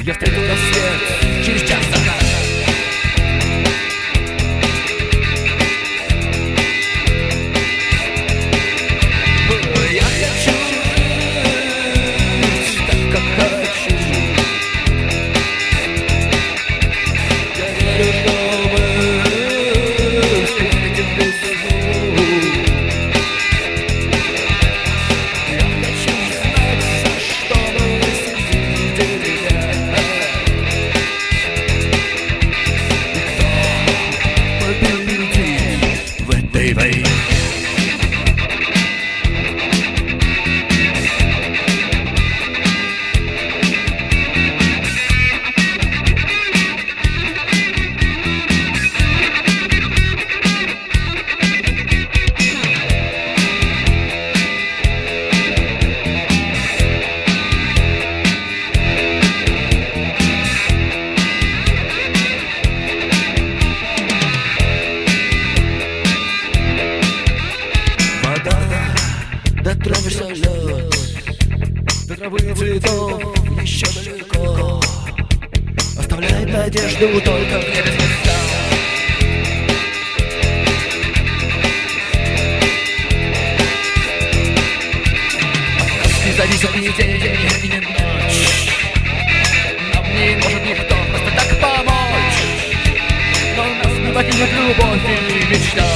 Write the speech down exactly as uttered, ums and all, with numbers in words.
Я встретил рассвет, через час закат. Я хочу жить так, как хочу. Я верю, что мы встретим весну. Я хочу знать, за что мы сидели. В этой войне. Дотронешься лед, до травы и цветов еще далеко. Оставляет надежду только в небе звезда. От нас не зависит ни день, ни ночь. Нам не может никто просто так помочь. Но нас не покинет любовь и мечта.